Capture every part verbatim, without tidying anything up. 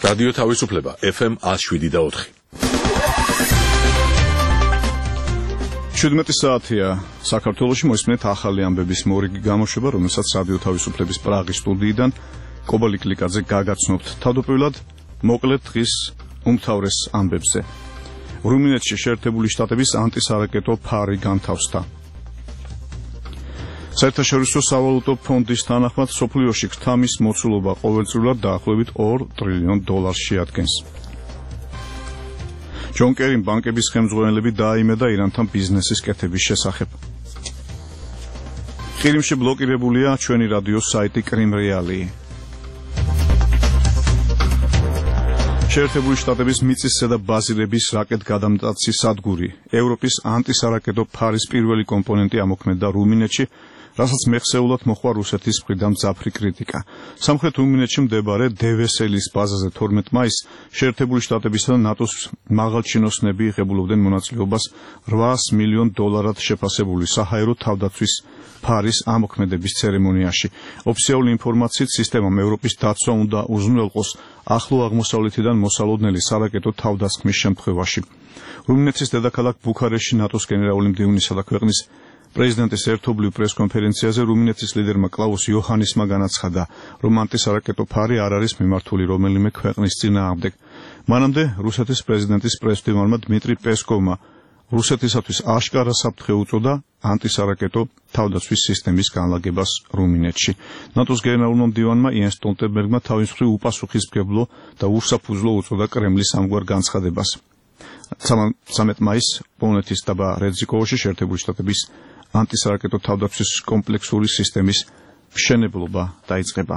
რადიო თავისუფლება ეფ ემ one oh seven და four. შვიდმეტი საათია საქართველოში მოისმენთ ახალი ამბების მორიგი გამოშვება, რომელსაც რადიო თავისუფლების პრაღის სტუდიიდან კობალი კლიკაძე გაგაცნობთ. თავდაპირველად მოკლედ დღის უმთავრეს ამბებზე. რუმინეთში შეერთებული შტატების ანტისარაკეტო ფარი განთავსდა. საერთაშორისო სავალუტო ფონდის თანახმად სოფლიოში ქრთამის მოცულობა ყოველწლიურად დაახლოებით two ტრილიონ დოლარს შეადგენს. ჯონ კერიმ ბანკების ხელმძღვანელები დააიმედა ირანთან ბიზნესის კეთების შესახებ. ყირიმში ბლოკირებულია ჩვენი რადიოს საიტი კრიმ რეალი. შეერთებული შტატების მიწისზედა და ბაზირების რაკეტგადამტაცი სადგური ევროპის ანტისარაკეტო ფარის პირველი კომპონენტი ამოქმედა რუმინეთში, რასაც მეხსეულად მოხდა რუსეთის მხრიდან მძაფრი კრიტიკა. სამხრეთ რუმინეთში მდებარე დევესელის ბაზაზე თორმეტ მაისს შეერთებული შტატებისა და ნატოს მაღალჩინოსნები იღებულობდნენ მონაწილეობას eight მილიონ დოლარად შეფასებული საჰაერო თავდაცვის ფარის ამოქმედების ცერემონიაში. ოფიციალური ინფორმაციით სისტემამ ევროპის დაცვა უნდა უზრუნველყოს ახლო აღმოსავლეთიდან მოსალოდნელი სარაკეტო თავდასხმის შემთხვევაში. რუმინეთის დედაქალაქ ბუქარესტში ნატოს გენერალური მდივნისა და ქვეყნის პრეზიდენტის ერთობლივ პრესკონფერენციაზე რუმინეთის ლიდერმა კლაუს იოჰანისმა განაცხადა, რომ ანტისარაკეტო ფარი არ არის მიმართული რომელიმე ქვეყნის წინააღმდეგ. მანამდე რუსეთის პრეზიდენტის პრესმდივანმა დმიტრი პესკოვმა რუსეთისათვის აშკარა საფრთხე უწოდა ანტისარაკეტო თავდაცვის სისტემის განლაგებას რუმინეთში. ნატოს გენერალურმა მდივანმა იენს სტოლტენბერგმა თავის მხრივ უპასუხისმგებლო და უსაფუძვლო უწოდა კრემლის ამგვარ განცხადებას. thirteen მაისს პოლონეთის დაბა რეზიკოვოში შეერთებული შტატების ანტისარაკეტო თავდაცვის კომპლექსური სისტემის მშენებლობა დაიწყება.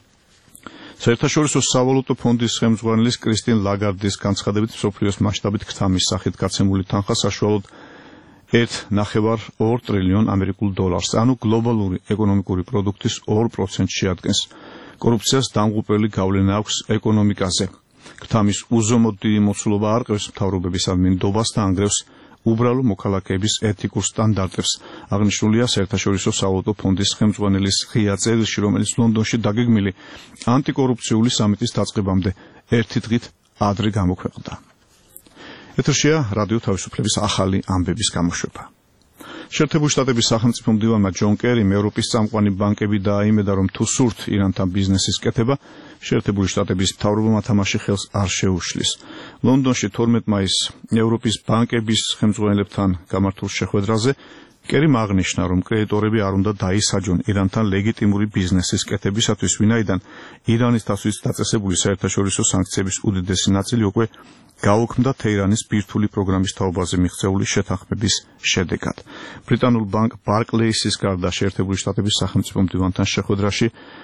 საერთაშორისო სავალუტო ფონდის ხელმძღვანელის კრისტინ ლაგარდის განცხადებით მსოფლიოს მასშტაბით ქრთამის სახით გაცემული თანხა საშუალოდ one point two ტრილიონ ამერიკულ დოლარს, ანუ გლობალური ეკონომიკური პროდუქტის two პროცენტს შეადგენს. კორუფციას დამღუპელი გავლენა აქვს ეკონომიკაზე. ქრთამის უზომოდ დიდი მოცულობა არყევს მთავრობების ადმინდობას და ანგრევს უბრალო მოქალაქეების ეთიკურ სტანდარტებს. აღნიშნულია საერთაშორისო სავალუტო ფონდის ხელმძღვანელის ღია წერილში, რომელიც ლონდონში დაგეგმილი ანტიკორუფციული სამიტის დაწყებამდე ერთი დღით ადრე გამოქვეყნდა. ეთერშია რადიო თავისუფლების ახალი ამბების გამოშვება. შეერთებული შტატების სახელმწიფო მდივანმა ჯონ კერიმ ევროპის წამყვანი ბანკები დააიმედა, რომ თუ სურთ ირანთან ბიზნესის კეთება, შეერთებული შტატების მთავრობამ ათამაში ხელს არ შეუშლის. ლონდონში თორმეტ მაისს ევროპის ბანკების ხელმძღვანელებთან გამართულ შეხვედრაზე კერიმ აღნიშნა, რომ კრედიტორები არ უნდა დაისაჯონ ირანთან ლეგიტიმური ბიზნესის კეთებისათვის, ვინაიდან ირანის თასვით დაწესებული საერთაშორისო სანქციების უდიდესი ნაწილი უკვე გაუქმდა თეირანის ბირთვული პროგრამის თაობაზე მიღწეული შეთანხმების შედეგად. ბრიტანულ ბანკ ბარკლეისის გარდა შეერთებული შტატების სახელმწიფო მდივანთან შეხვედრაში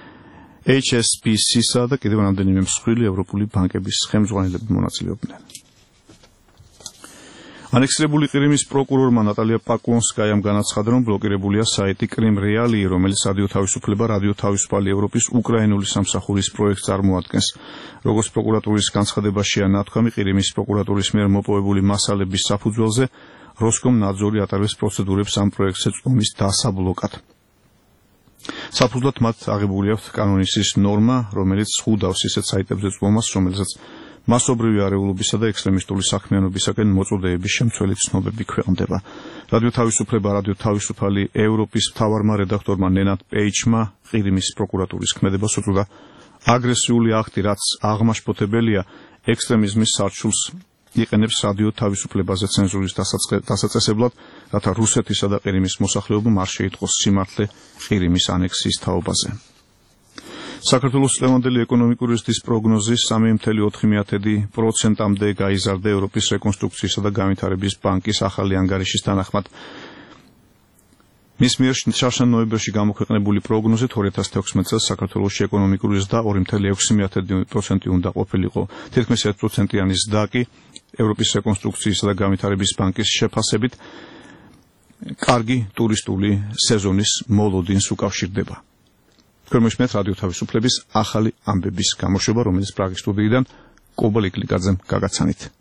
ეიჩ ეს ბი სი-სა და კიდევ რამდენიმე მსხვილი ევროპული ბანკების ხელმძღვანელები მონაწილეობდნენ. ანექსირებული ყირიმის პროკურორმა ნატალია პაკონსკაიამ განაცხადა, რომ ბლოკირებულია საიტი კრიმ რეალი, რომელიც რადიო თავისუფლება, რადიო თავისუფალი ევროპის უკრაინული სამსახურის პროექტს წარმოადგენს. როგორც პროკურატურის განცხადებაშია ნათქვამი, ყირიმის პროკურატურის მიერ მოპოვებული მასალების საფუძველზე როსკომნაძორი ატარებს პროცედურებს ამ პროექტზე წვდომის დასაბლოკად. საფუძვლად მათ აღებული აქვთ კანონისის ნორმა, რომელიც ხვდავს ისეთ საიტებზე წვდომას, რომელსაც მასობრივი არეულობისა და ექსტრემისტული საქმიანობისაკენ მოწოდეების შემცველი ცნობები ქვეყნდება. რადიო თავისუფლება, რადიო თავისუფალი ევროპის მთავარმა რედაქტორმა ნენად პეიჩმა ყირიმის პროკურატურის ქმედებას უწოდა აგრესიული აქტი, რაც აღმაშფოთებელია ექსტრემიზმის სარჩულს იყენებს რადიო თავისუფლებაზე ცენზურის დასაწესებლად, რათა რუსეთისა და ყირიმის მოსახლეობამ არ შეიტყოს სიმართლე ყირიმის ანექსიის თაობაზე. საქართველოს წლევანდელი ეკონომიკური ზრდის პროგნოზი three point four პროცენტამდე გაიზარდა ევროპის რეკონსტრუქციისა და განვითარების ბანკის ახალი ანგარიშის თანახმად. მის მიერ შარშან ნოემბერში გამოქვეყნებული პროგნოზით two thousand sixteen წელს საქართველოში ეკონომიკური ზრდა two point six პროცენტი უნდა ყოფილიყო. თითქმის one პროცენტიანი ზრდა კი ევროპის რეკონსტრუქციისა და განვითარების ბანკის შეფასებით კარგი ტურისტული სეზონის მოლოდინს უკავშირდება. ქვემოისმენთ რადიო თავისუფლების ახალი ამბების გამოშვება, რომელიც პრაღის სტუდიიდან კობალი კლიკაძემ გაგაცანით.